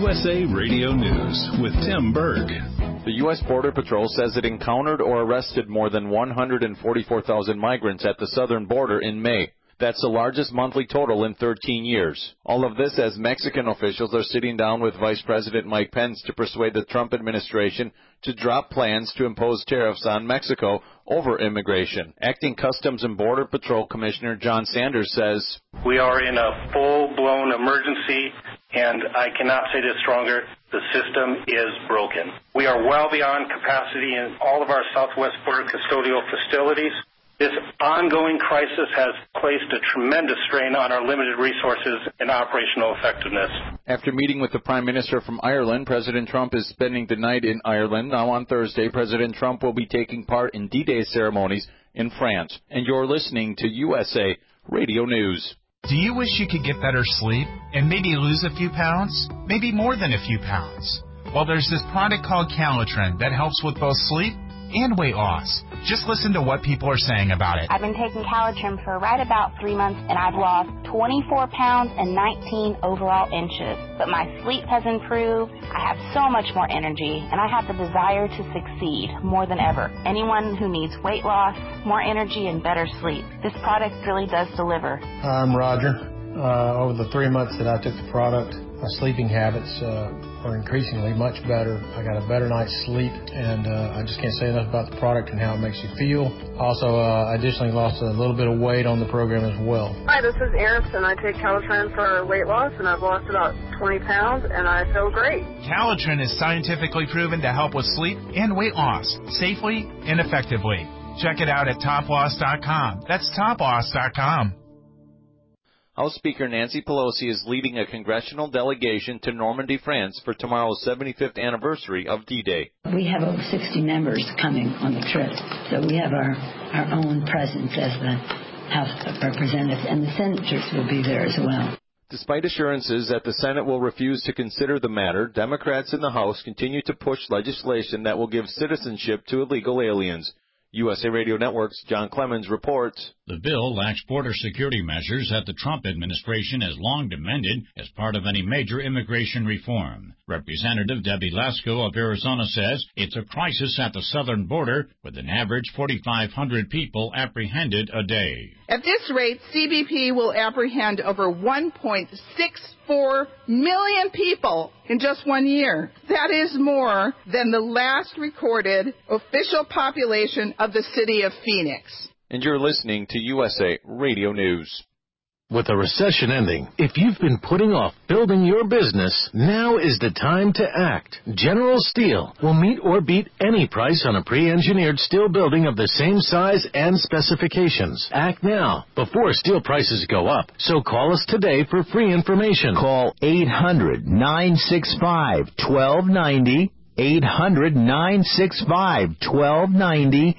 USA Radio News with Tim Berg. The U.S. Border Patrol says it encountered or arrested more than 144,000 migrants at the southern border in May. That's the largest monthly total in 13 years. All of this as Mexican officials are sitting down with Vice President Mike Pence to persuade the Trump administration to drop plans to impose tariffs on Mexico over immigration. Acting Customs and Border Patrol Commissioner John Sanders says, "We are in a full-blown emergency, and I cannot say this stronger. The system is broken. We are well beyond capacity in all of our southwest border custodial facilities. This ongoing crisis has placed a tremendous strain on our limited resources and operational effectiveness." After meeting with the Prime Minister from Ireland, President Trump is spending the night in Ireland. Now on Thursday, President Trump will be taking part in D-Day ceremonies in France. And you're listening to USA Radio News. Do you wish you could get better sleep and maybe lose a few pounds? Maybe more than a few pounds? Well, there's this product called Calitrin that helps with both sleep and weight loss. Just listen to what people are saying about it. I've been taking Calitrin for right about 3 months, and I've lost 24 pounds and 19 overall inches. But my sleep has improved, I have so much more energy, and I have the desire to succeed more than ever. Anyone who needs weight loss, more energy, and better sleep, this product really does deliver. I'm Roger. Over the 3 months that I took the product, my sleeping habits are increasingly much better. I got a better night's sleep, and I just can't say enough about the product and how it makes you feel. Also, I additionally lost a little bit of weight on the program as well. Hi, this is Eris, and I take Calitrin for weight loss, and I've lost about 20 pounds, and I feel great. Calitrin is scientifically proven to help with sleep and weight loss safely and effectively. Check it out at toploss.com. That's toploss.com. House Speaker Nancy Pelosi is leading a congressional delegation to Normandy, France for tomorrow's 75th anniversary of D-Day. We have over 60 members coming on the trip, so we have our own presence as the House of Representatives, and the senators will be there as well. Despite assurances that the Senate will refuse to consider the matter, Democrats in the House continue to push legislation that will give citizenship to illegal aliens. USA Radio Network's John Clemens reports. The bill lacks border security measures that the Trump administration has long demanded as part of any major immigration reform. Representative Debbie Lesko of Arizona says it's a crisis at the southern border with an average 4,500 people apprehended a day. At this rate, CBP will apprehend over 1.64 million people in just 1 year. That is more than the last recorded official population of the city of Phoenix. And you're listening to USA Radio News. With the recession ending, if you've been putting off building your business, now is the time to act. General Steel will meet or beat any price on a pre-engineered steel building of the same size and specifications. Act now, before steel prices go up. So call us today for free information. Call 800-965-1290. 800-965-1290,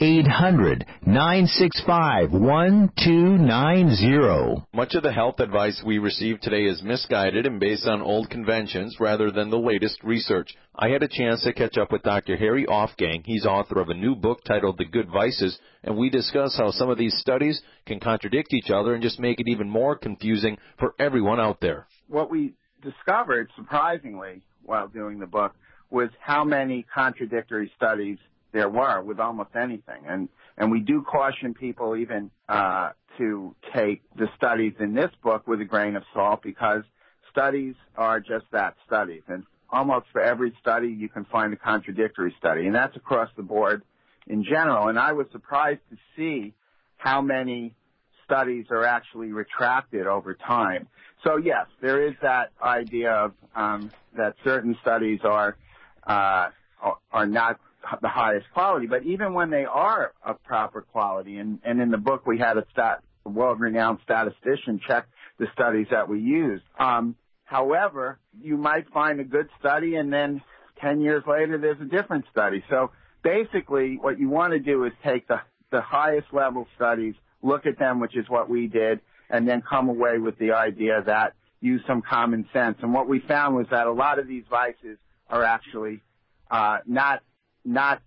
800-965-1290. Much of the health advice we receive today is misguided and based on old conventions rather than the latest research. I had a chance to catch up with Dr. Harry Oftgang. He's author of a new book titled The Good Vices, and we discuss how some of these studies can contradict each other and just make it even more confusing for everyone out there. What we discovered, surprisingly, while doing the book, was how many contradictory studies there were with almost anything. And we do caution people even to take the studies in this book with a grain of salt, because studies are just that, studies. And almost for every study you can find a contradictory study, and that's across the board in general. And I was surprised to see how many studies are actually retracted over time. So yes, there is that idea of that certain studies are not the highest quality, but even when they are of proper quality, and in the book we had a world-renowned statistician check the studies that we used. However, you might find a good study, and then 10 years later there's a different study. So basically what you want to do is take the highest level studies, look at them, which is what we did, and then come away with the idea that use some common sense. And what we found was that a lot of these vices are actually not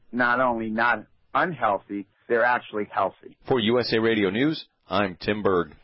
only not unhealthy, they're actually healthy. For USA Radio News, I'm Tim Berg.